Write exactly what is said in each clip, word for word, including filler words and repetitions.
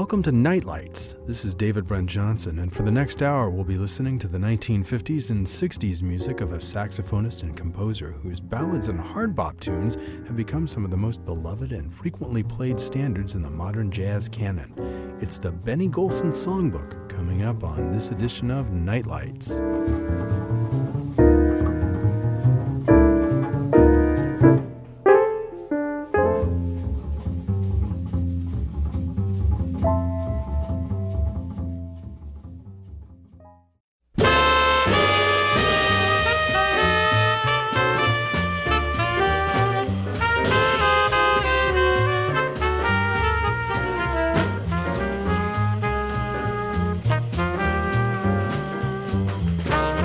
Welcome to Nightlights. This is David Brent Johnson, and for the next hour we'll be listening to the nineteen fifties and sixties music of a saxophonist and composer whose ballads and hard bop tunes have become some of the most beloved and frequently played standards in the modern jazz canon. It's the Benny Golson Songbook, coming up on this edition of Nightlights. Thank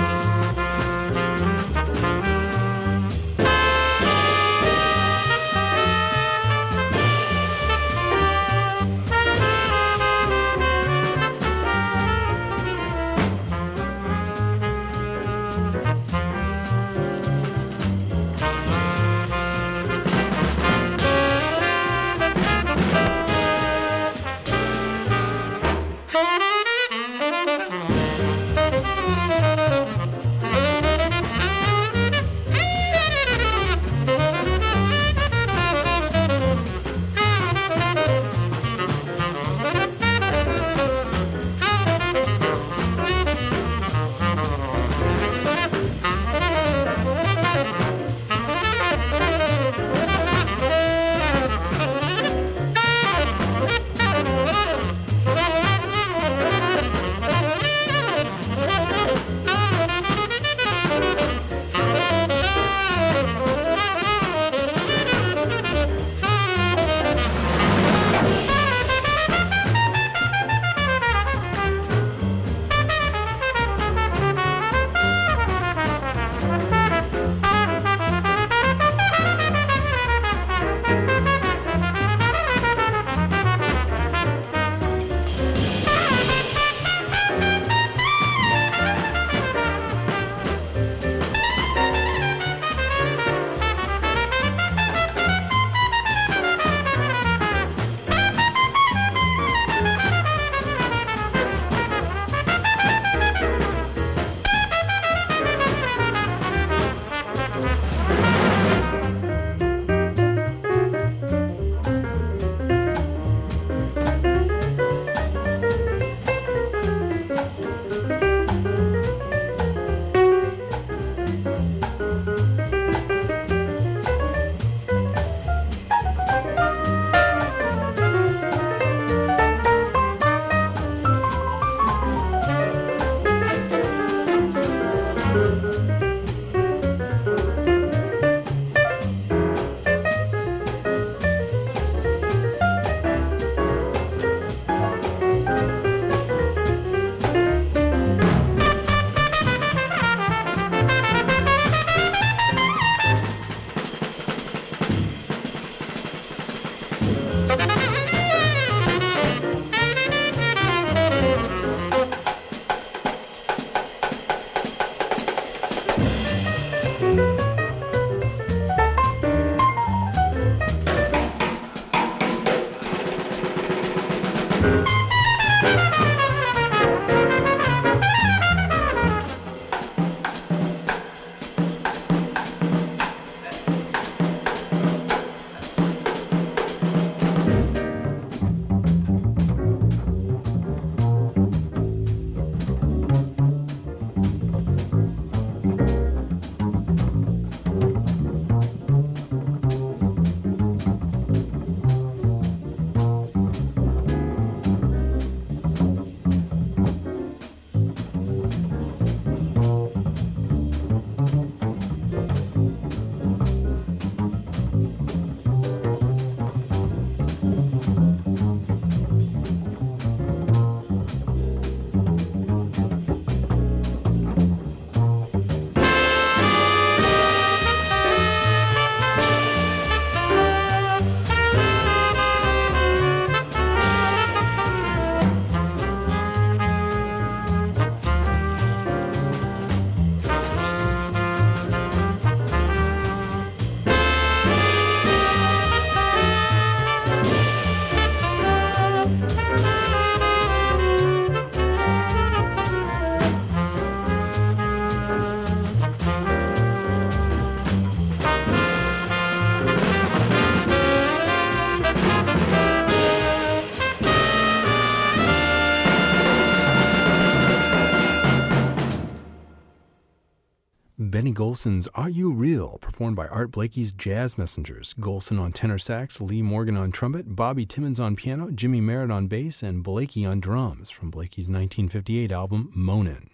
Benny Golson's Are You Real, performed by Art Blakey's Jazz Messengers. Golson on tenor sax, Lee Morgan on trumpet, Bobby Timmons on piano, Jimmy Merritt on bass, and Blakey on drums, from Blakey's nineteen fifty-eight album Moanin'.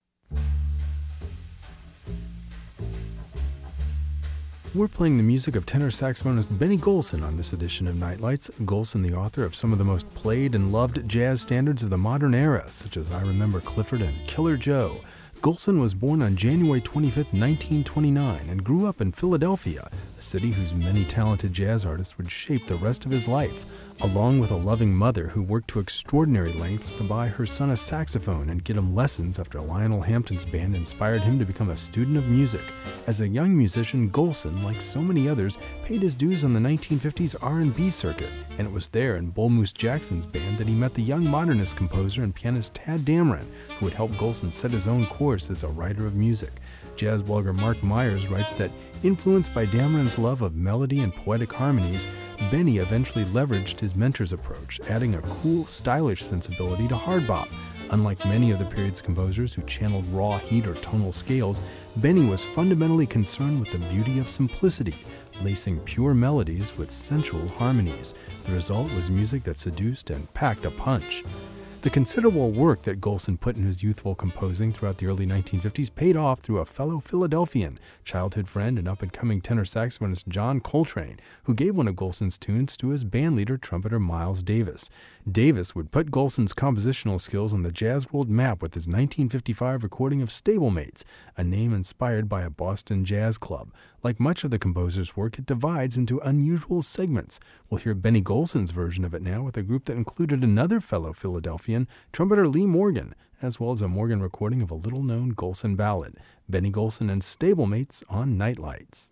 We're playing the music of tenor saxophonist Benny Golson on this edition of Nightlights. Golson, the author of some of the most played and loved jazz standards of the modern era, such as I Remember Clifford and Killer Joe. Golson was born on January twenty-fifth, nineteen twenty-nine, and grew up in Philadelphia, a city whose many talented jazz artists would shape the rest of his life, along with a loving mother who worked to extraordinary lengths to buy her son a saxophone and get him lessons after Lionel Hampton's band inspired him to become a student of music. As a young musician, Golson, like so many others, paid his dues on the nineteen fifties R and B circuit, and it was there in Bull Moose Jackson's band that he met the young modernist composer and pianist Tadd Dameron, who would help Golson set his own course as a writer of music. Jazz blogger Mark Myers writes that, influenced by Dameron's love of melody and poetic harmonies, Benny eventually leveraged his mentor's approach, adding a cool, stylish sensibility to hard bop. Unlike many of the period's composers who channeled raw heat or tonal scales, Benny was fundamentally concerned with the beauty of simplicity, lacing pure melodies with sensual harmonies. The result was music that seduced and packed a punch. The considerable work that Golson put in his youthful composing throughout the early nineteen fifties paid off through a fellow Philadelphian, childhood friend and up-and-coming tenor saxophonist John Coltrane, who gave one of Golson's tunes to his bandleader trumpeter Miles Davis. Davis would put Golson's compositional skills on the jazz world map with his nineteen fifty-five recording of Stablemates, a name inspired by a Boston jazz club. Like much of the composer's work, it divides into unusual segments. We'll hear Benny Golson's version of it now with a group that included another fellow Philadelphian, trumpeter Lee Morgan, as well as a Morgan recording of a little-known Golson ballad, Benny Golson and Stablemates on Nightlights.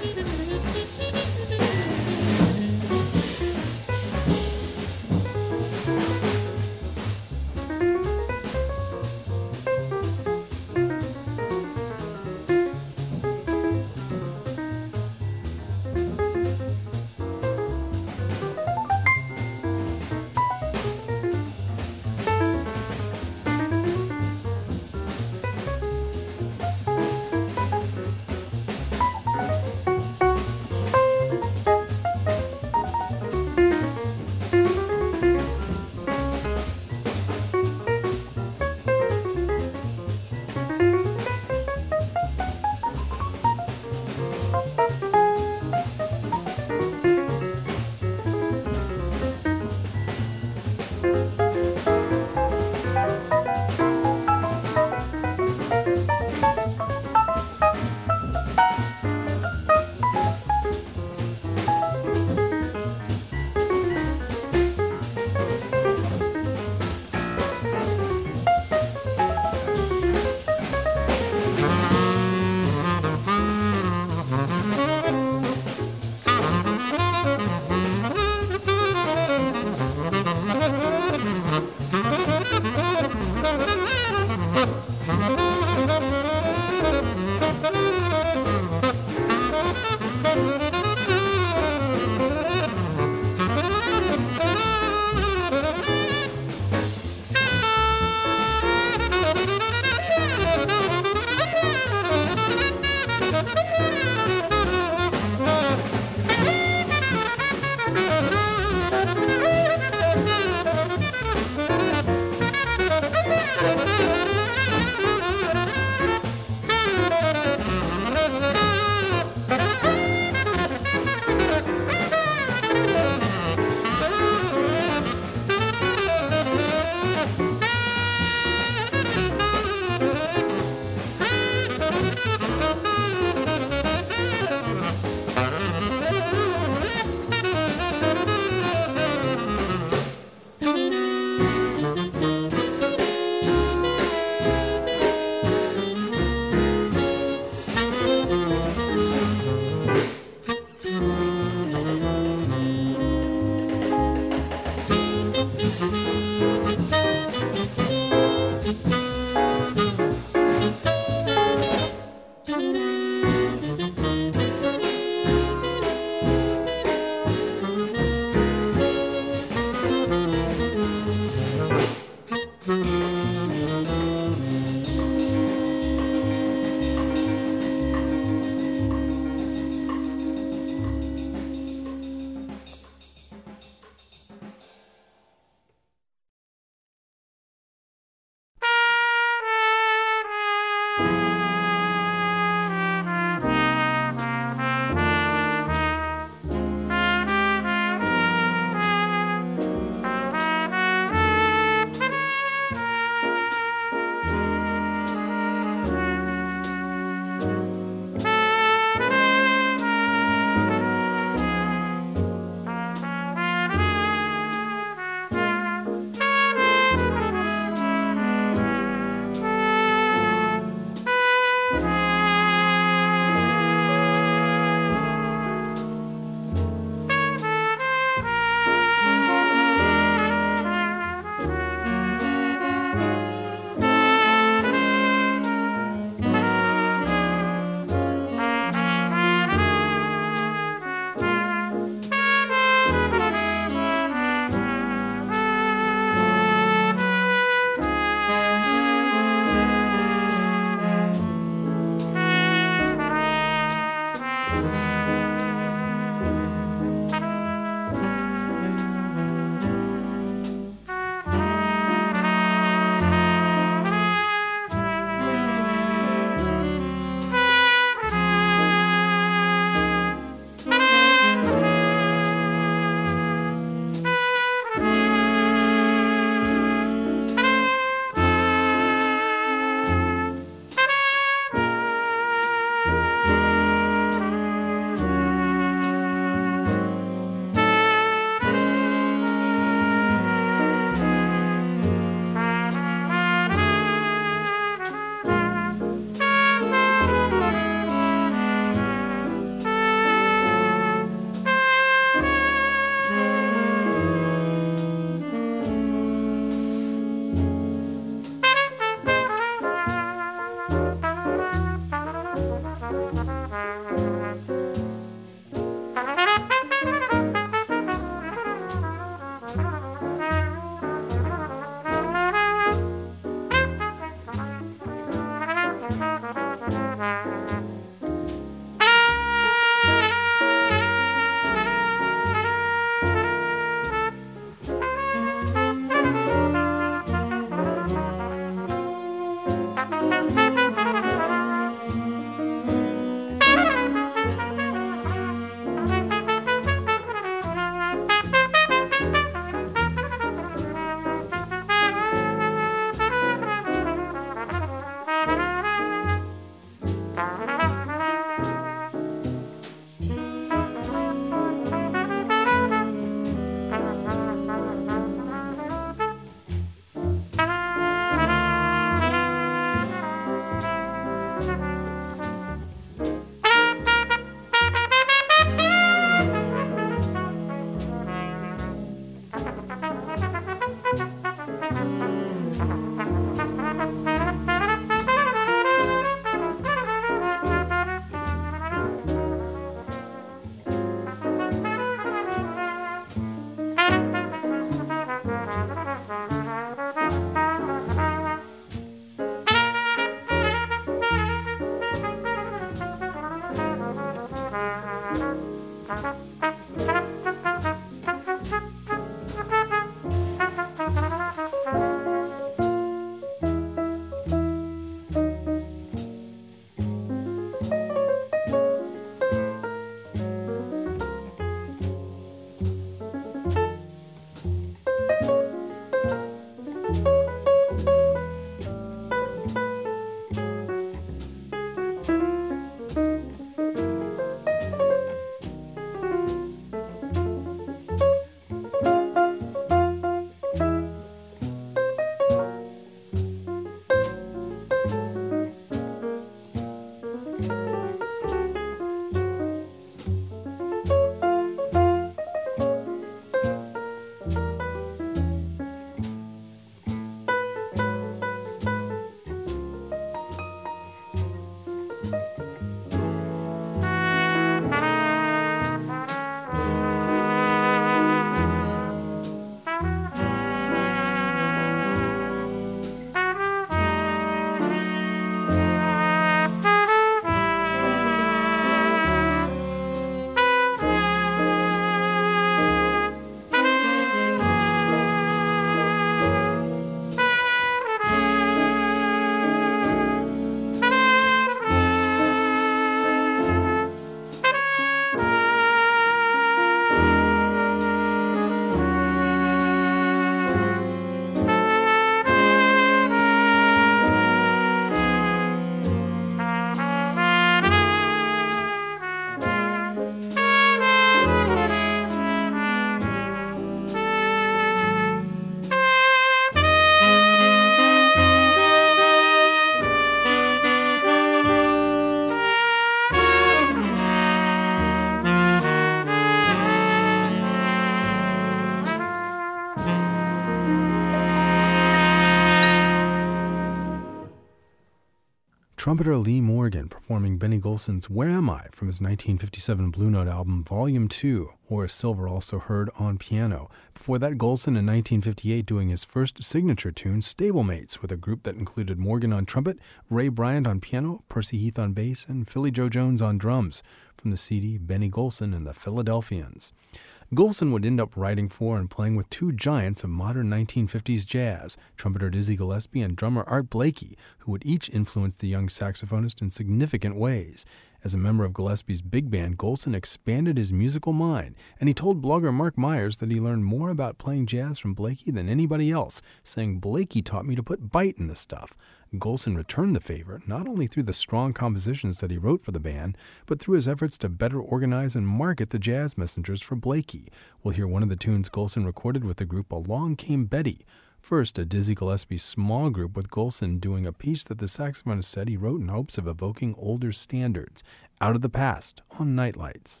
Trumpeter Lee Morgan performing Benny Golson's Where Am I from his nineteen fifty-seven Blue Note album Volume two, Horace Silver also heard on piano. Before that, Golson in nineteen fifty-eight doing his first signature tune, Stablemates, with a group that included Morgan on trumpet, Ray Bryant on piano, Percy Heath on bass, and Philly Joe Jones on drums, from the C D Benny Golson and the Philadelphians. Golson would end up writing for and playing with two giants of modern nineteen fifties jazz, trumpeter Dizzy Gillespie and drummer Art Blakey, who would each influence the young saxophonist in significant ways. As a member of Gillespie's big band, Golson expanded his musical mind, and he told blogger Mark Myers that he learned more about playing jazz from Blakey than anybody else, saying, "Blakey taught me to put bite in the stuff." Golson returned the favor not only through the strong compositions that he wrote for the band, but through his efforts to better organize and market the jazz messengers for Blakey. We'll hear one of the tunes Golson recorded with the group Along Came Betty. First, a Dizzy Gillespie small group with Golson doing a piece that the saxophonist said he wrote in hopes of evoking older standards, Out of the Past, on Nightlights.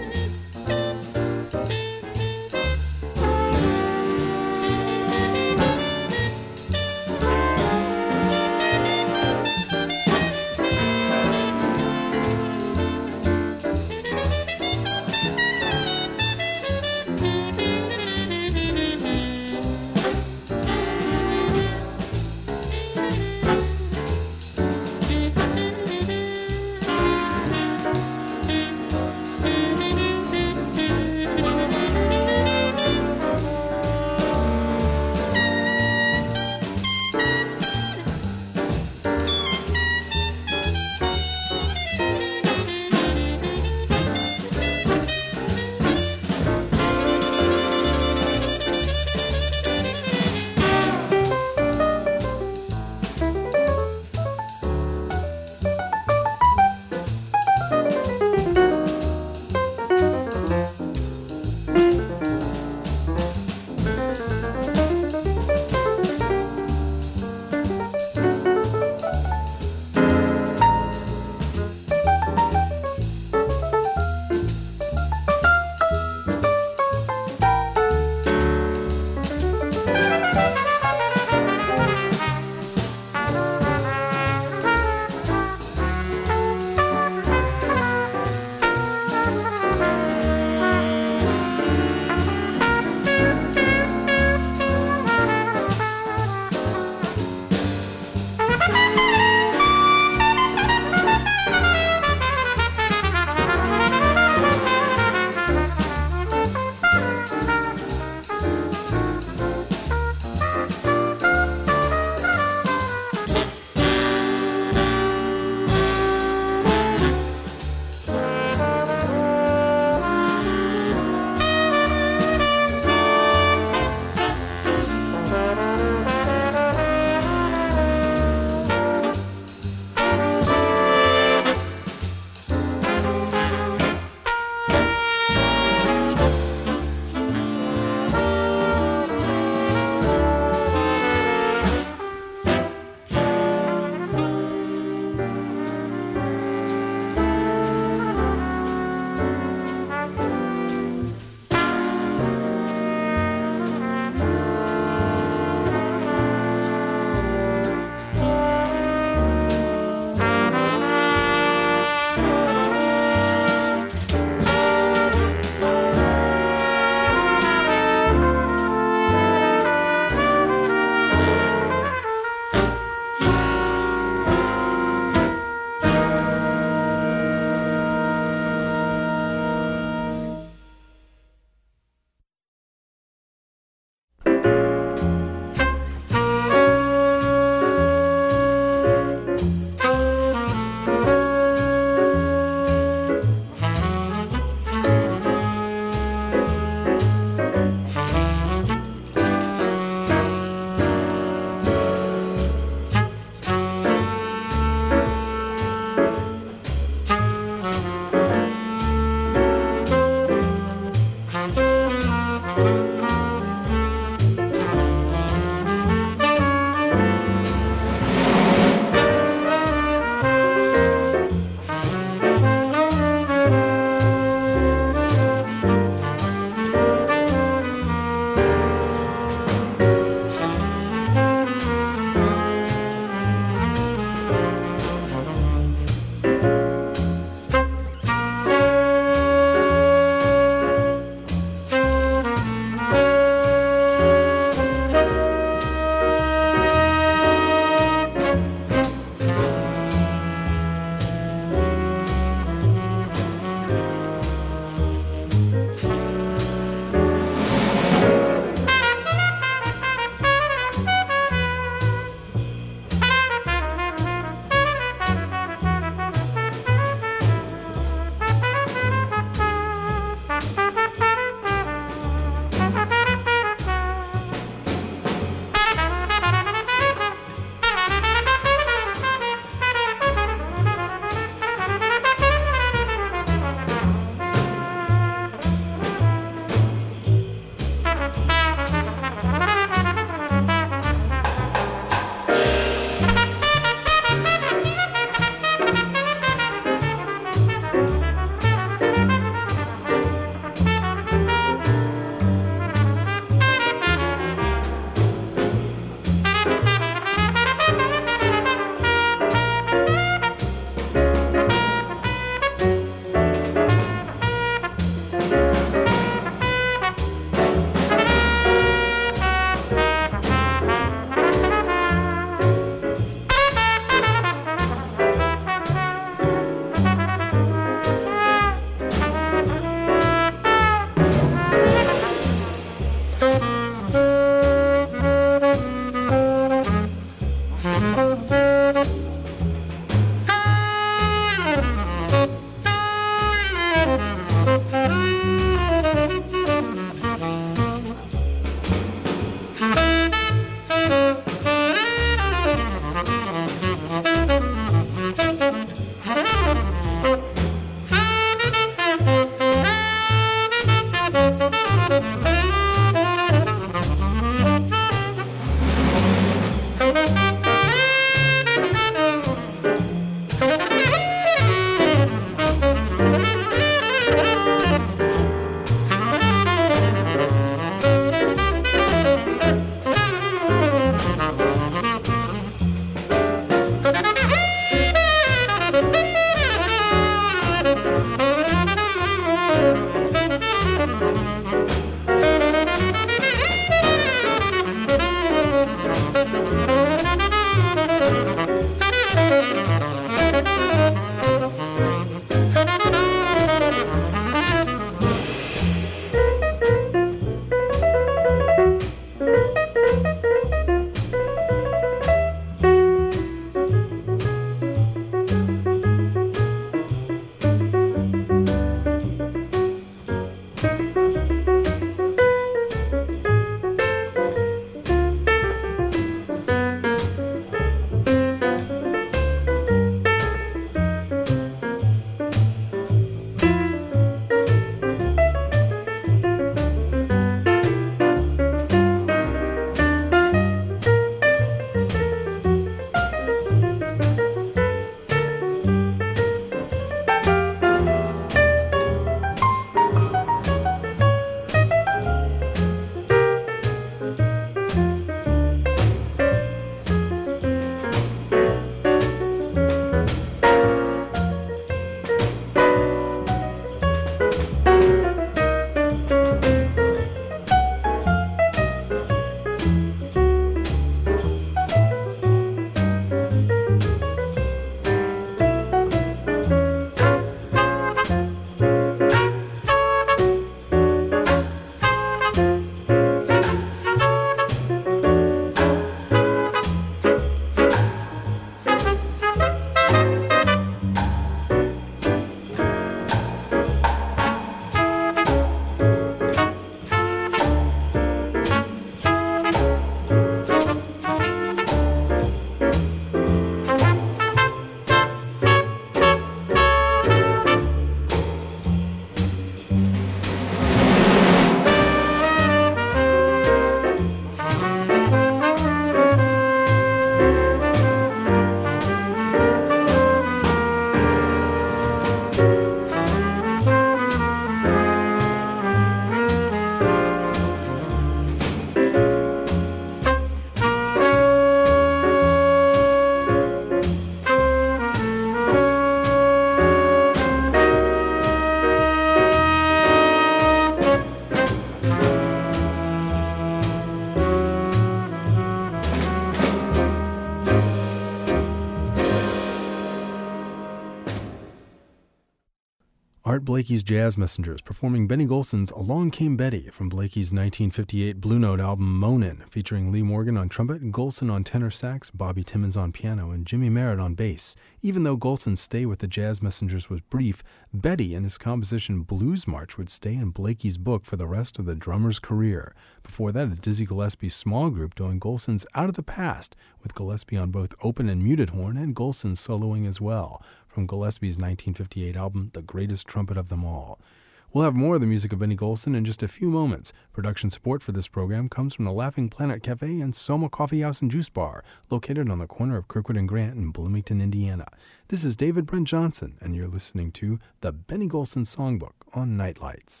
Art Blakey's Jazz Messengers performing Benny Golson's Along Came Betty from Blakey's nineteen fifty-eight Blue Note album Moanin', featuring Lee Morgan on trumpet, Golson on tenor sax, Bobby Timmons on piano, and Jimmy Merritt on bass. Even though Golson's stay with the Jazz Messengers was brief, Betty and his composition Blues March would stay in Blakey's book for the rest of the drummer's career. Before that, a Dizzy Gillespie small group doing Golson's Out of the Past, with Gillespie on both open and muted horn and Golson soloing as well, from Gillespie's nineteen fifty-eight album, The Greatest Trumpet of Them All. We'll have more of the music of Benny Golson in just a few moments. Production support for this program comes from the Laughing Planet Cafe and Soma Coffee House and Juice Bar, located on the corner of Kirkwood and Grant in Bloomington, Indiana. This is David Brent Johnson, and you're listening to the Benny Golson Songbook on Nightlights.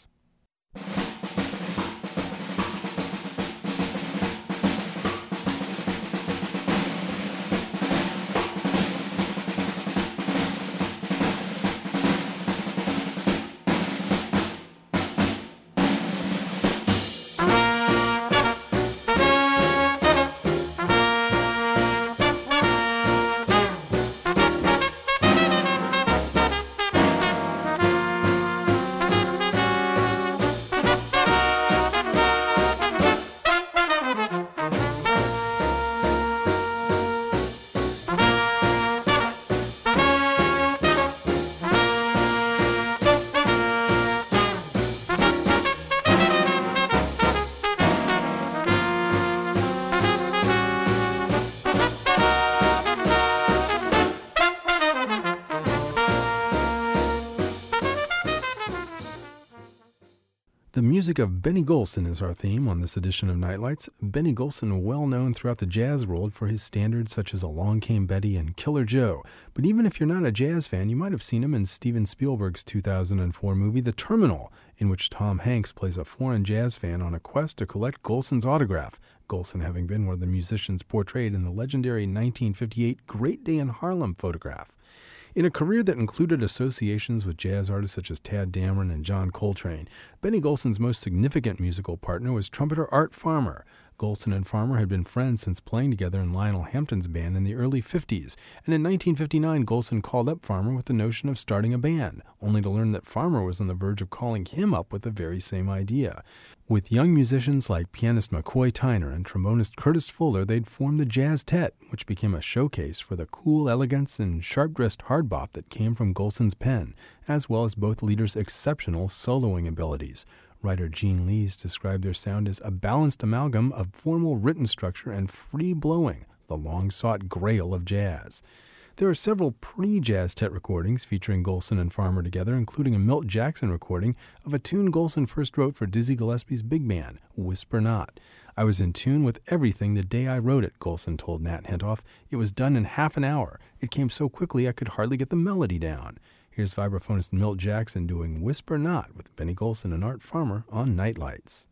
The music of Benny Golson is our theme on this edition of Nightlights. Benny Golson, well known throughout the jazz world for his standards such as Along Came Betty and Killer Joe. But even if you're not a jazz fan, you might have seen him in Steven Spielberg's two thousand four movie The Terminal, in which Tom Hanks plays a foreign jazz fan on a quest to collect Golson's autograph, Golson having been one of the musicians portrayed in the legendary nineteen fifty-eight Great Day in Harlem photograph. In a career that included associations with jazz artists such as Tad Dameron and John Coltrane, Benny Golson's most significant musical partner was trumpeter Art Farmer. Golson and Farmer had been friends since playing together in Lionel Hampton's band in the early fifties, and in nineteen fifty-nine Golson called up Farmer with the notion of starting a band, only to learn that Farmer was on the verge of calling him up with the very same idea. With young musicians like pianist McCoy Tyner and trombonist Curtis Fuller, they'd formed the Jazz Tet, which became a showcase for the cool elegance and sharp-dressed hard bop that came from Golson's pen, as well as both leaders' exceptional soloing abilities. Writer Gene Lees described their sound as a balanced amalgam of formal written structure and free blowing, the long-sought grail of jazz. There are several pre-Jazz Tet recordings featuring Golson and Farmer together, including a Milt Jackson recording of a tune Golson first wrote for Dizzy Gillespie's big band, Whisper Not. "I was in tune with everything the day I wrote it," Golson told Nat Hentoff. "It was done in half an hour. It came so quickly I could hardly get the melody down." Here's vibraphonist Milt Jackson doing Whisper Not with Benny Golson and Art Farmer on Nightlights.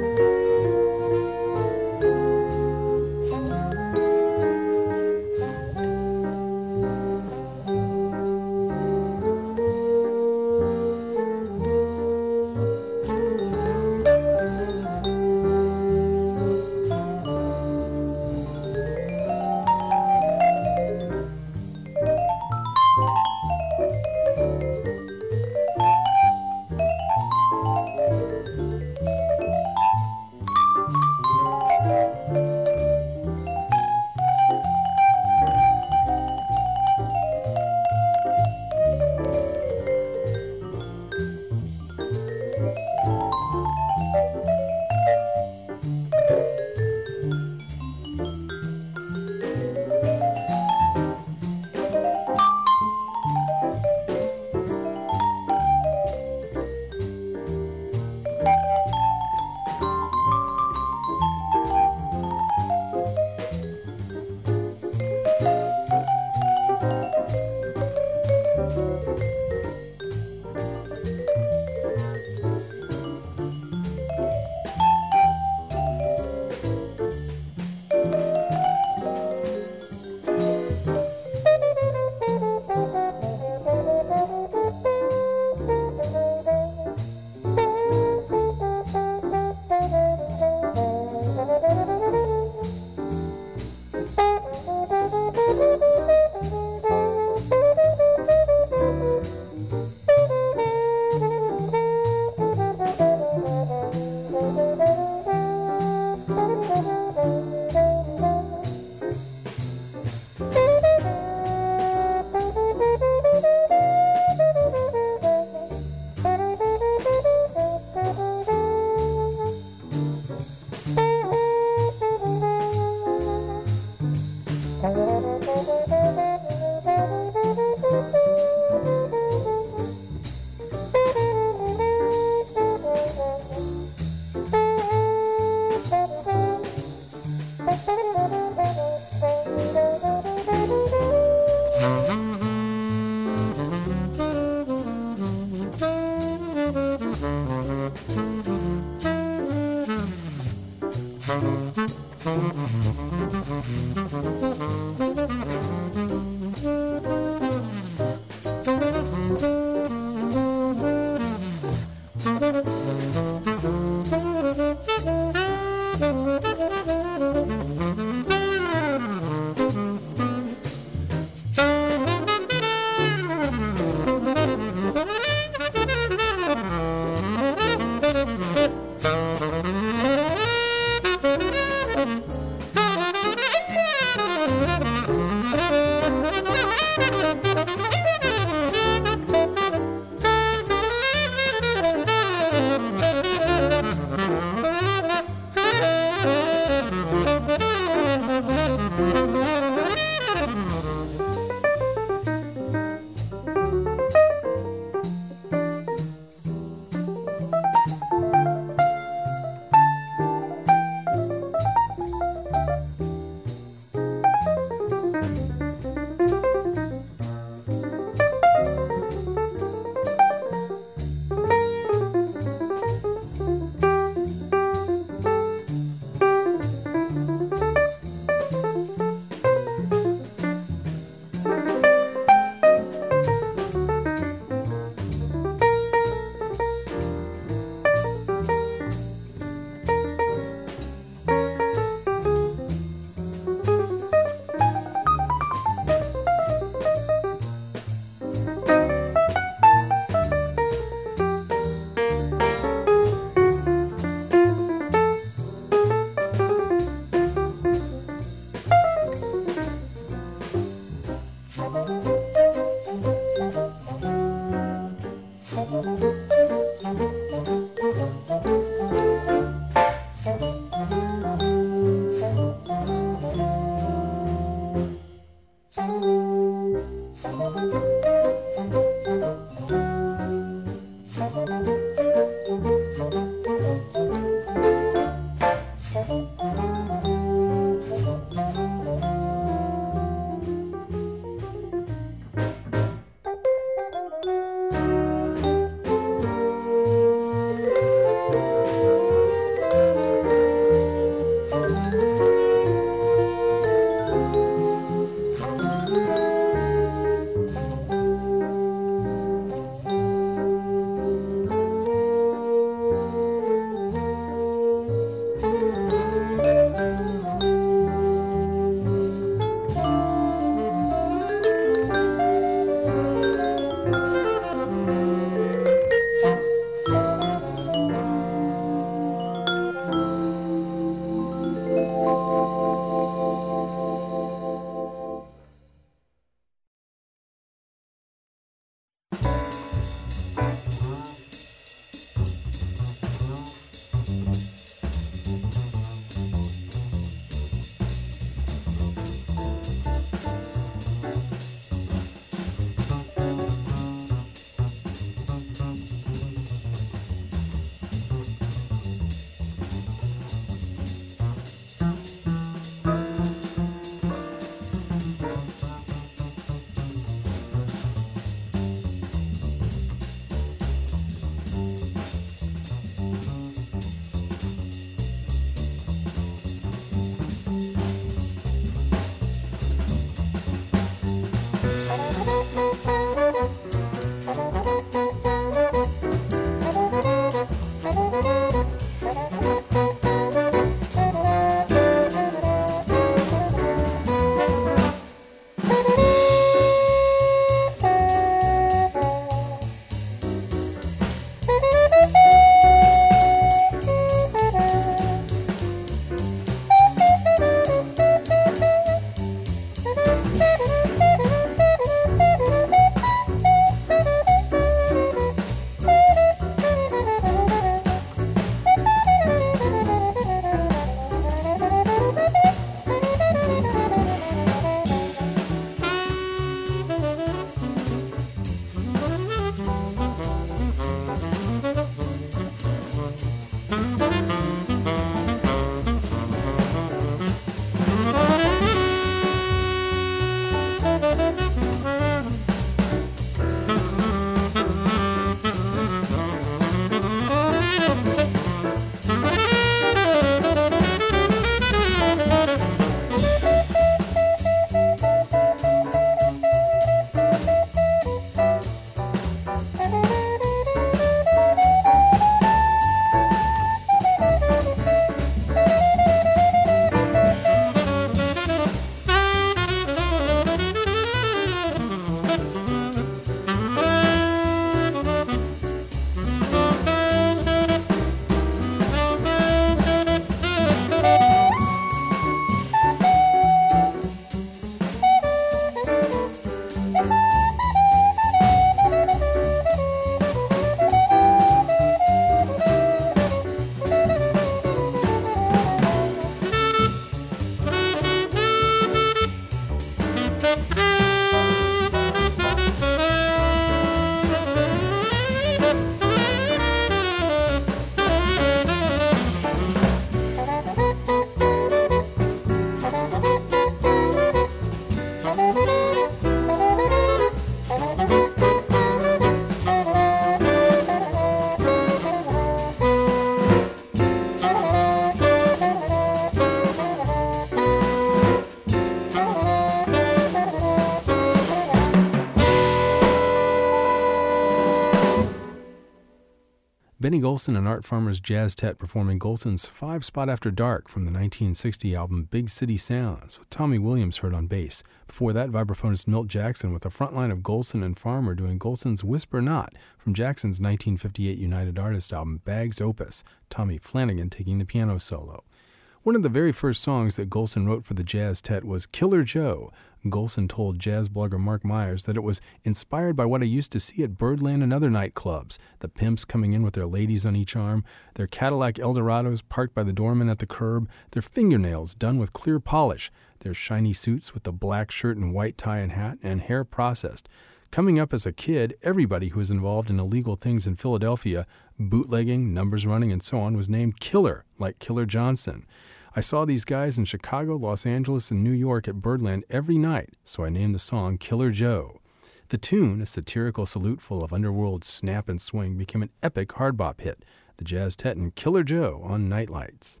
Benny Golson and Art Farmer's Jazztet performing Golson's Five Spot After Dark from the nineteen sixty album Big City Sounds, with Tommy Williams heard on bass. Before that, vibraphonist Milt Jackson with a front line of Golson and Farmer doing Golson's Whisper Not from Jackson's nineteen fifty-eight United Artists album Bag's Opus, Tommy Flanagan taking the piano solo. One of the very first songs that Golson wrote for the Jazztet was Killer Joe. Golson told jazz blogger Mark Myers that it was inspired by what I used to see at Birdland and other nightclubs, the pimps coming in with their ladies on each arm, their Cadillac Eldorados parked by the doorman at the curb, their fingernails done with clear polish, their shiny suits with the black shirt and white tie and hat, and hair processed. Coming up as a kid, everybody who was involved in illegal things in Philadelphia, bootlegging, numbers running, and so on, was named Killer, like Killer Johnson. I saw these guys in Chicago, Los Angeles, and New York at Birdland every night, so I named the song Killer Joe. The tune, a satirical salute full of underworld snap and swing, became an epic hardbop hit. The Jazztet and Killer Joe on Nightlights.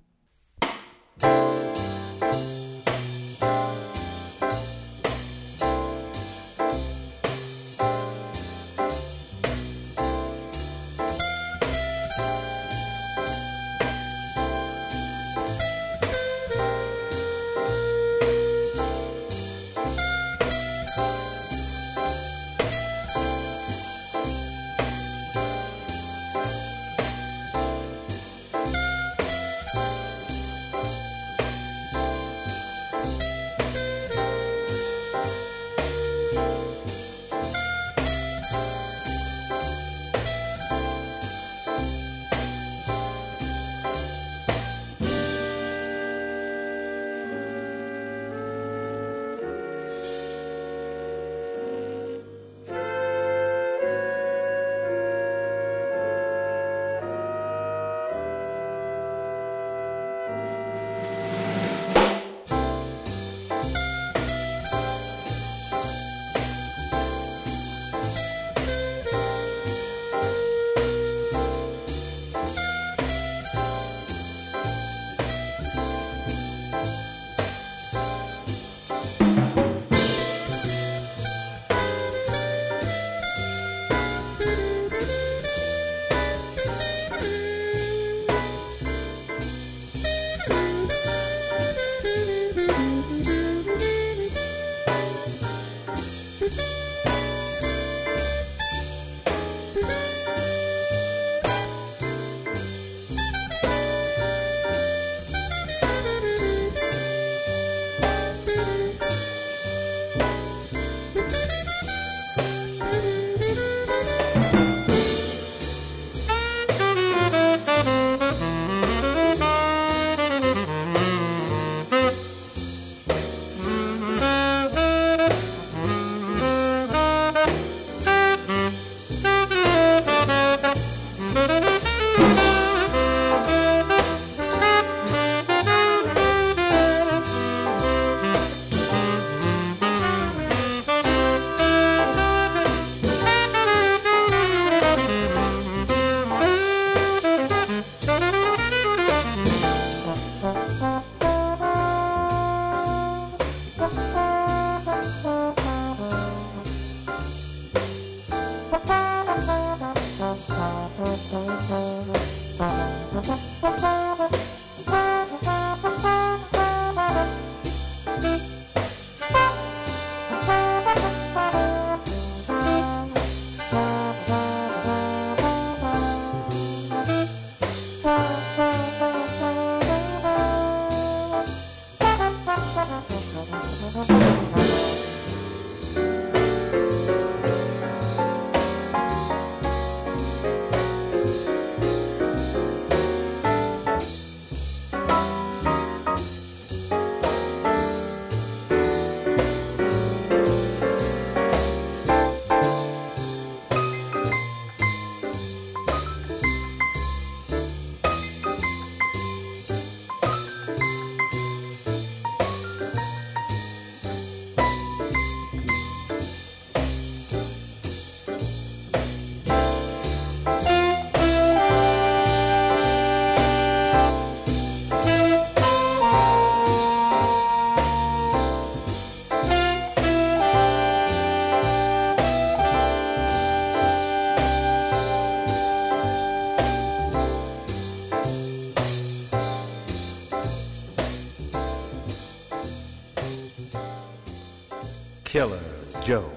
Killer Joe.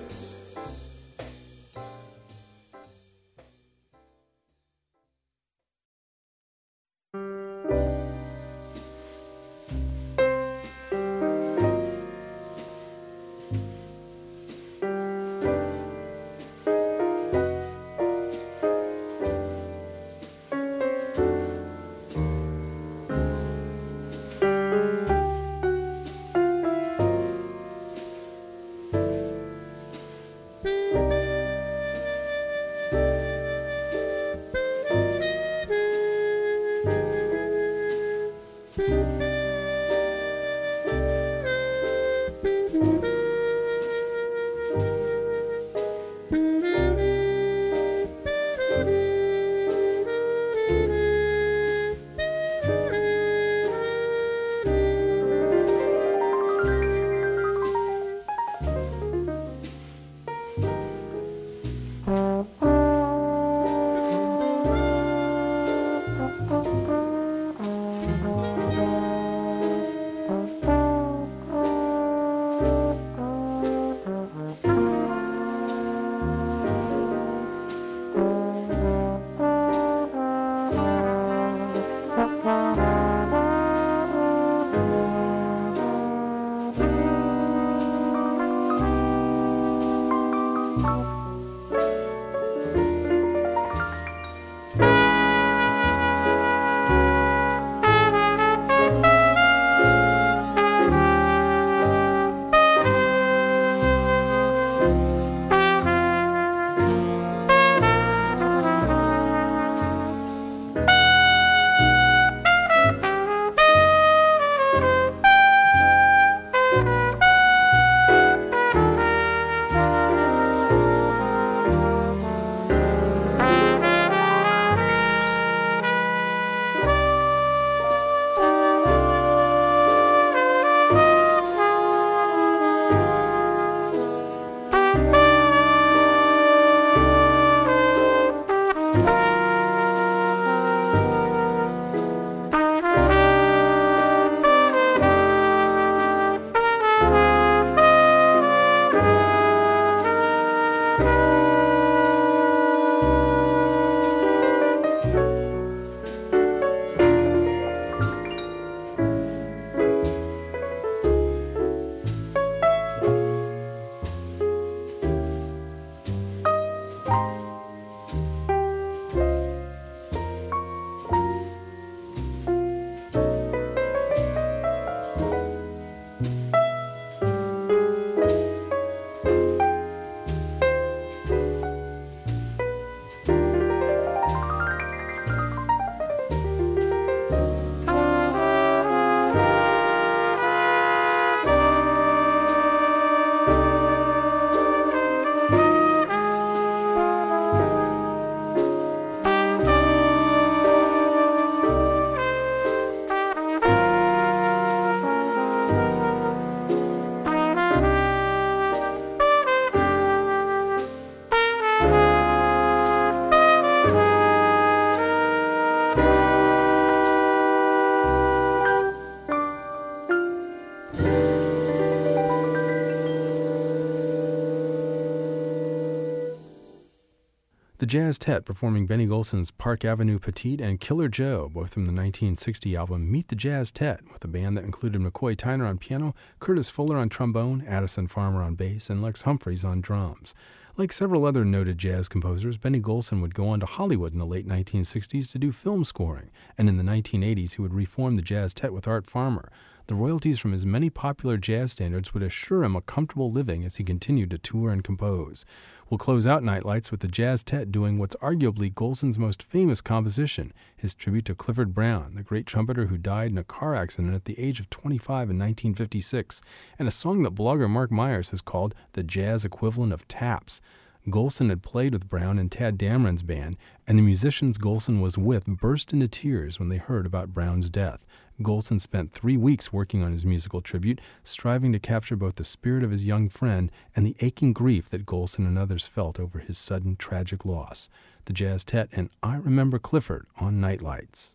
The Jazztet performing Benny Golson's Park Avenue Petite and Killer Joe, both from the nineteen sixty album Meet the Jazztet, with a band that included McCoy Tyner on piano, Curtis Fuller on trombone, Addison Farmer on bass, and Lex Humphreys on drums. Like several other noted jazz composers, Benny Golson would go on to Hollywood in the late nineteen sixties to do film scoring, and in the nineteen eighties he would reform the Jazztet with Art Farmer. The royalties from his many popular jazz standards would assure him a comfortable living as he continued to tour and compose. We'll close out Nightlights with the Jazztet doing what's arguably Golson's most famous composition, his tribute to Clifford Brown, the great trumpeter who died in a car accident at the age of twenty-five in nineteen fifty-six, and a song that blogger Mark Myers has called the jazz equivalent of taps. Golson had played with Brown in Tad Dameron's band, and the musicians Golson was with burst into tears when they heard about Brown's death. Golson spent three weeks working on his musical tribute, striving to capture both the spirit of his young friend and the aching grief that Golson and others felt over his sudden tragic loss. The Jazztet and I Remember Clifford on Nightlights.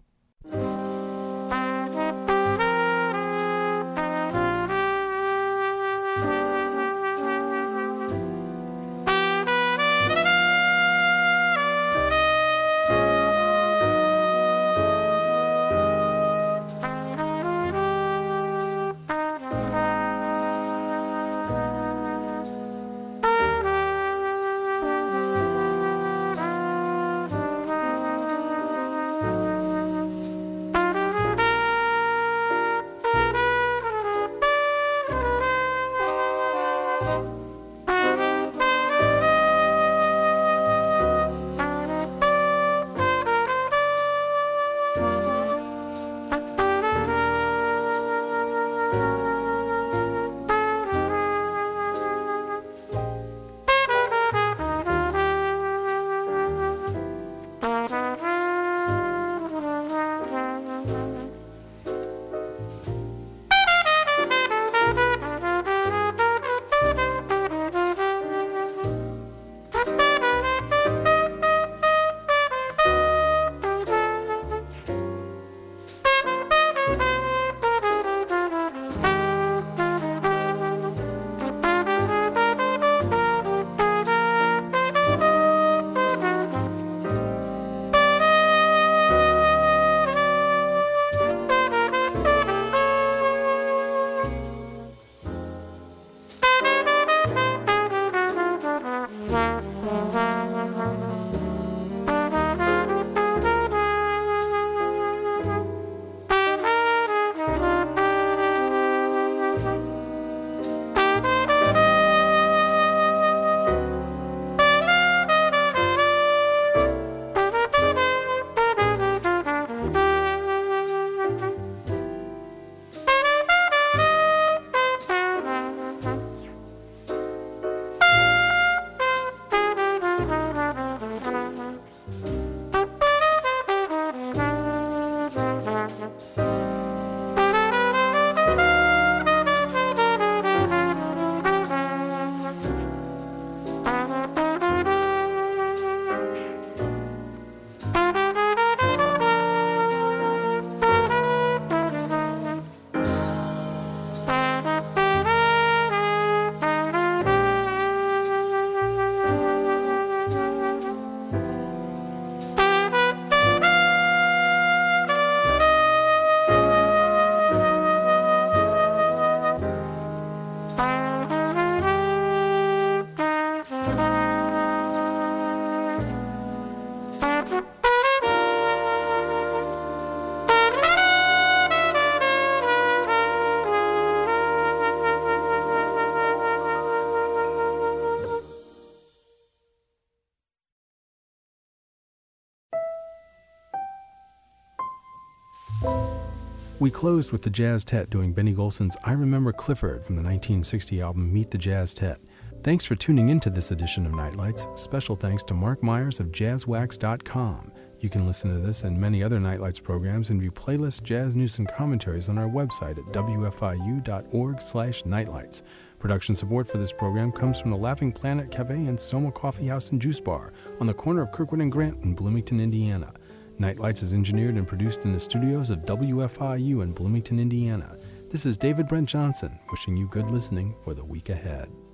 We closed with the Jazztet doing Benny Golson's I Remember Clifford from the nineteen sixty album Meet the Jazztet. Thanks for tuning into this edition of Nightlights. Special thanks to Mark Myers of jazz wax dot com. You can listen to this and many other Nightlights programs and view playlists, jazz news, and commentaries on our website at w f i u dot org slash nightlights. Production support for this program comes from the Laughing Planet Cafe and Soma Coffee House and Juice Bar on the corner of Kirkwood and Grant in Bloomington, Indiana. Nightlights is engineered and produced in the studios of W F I U in Bloomington, Indiana. This is David Brent Johnson, wishing you good listening for the week ahead.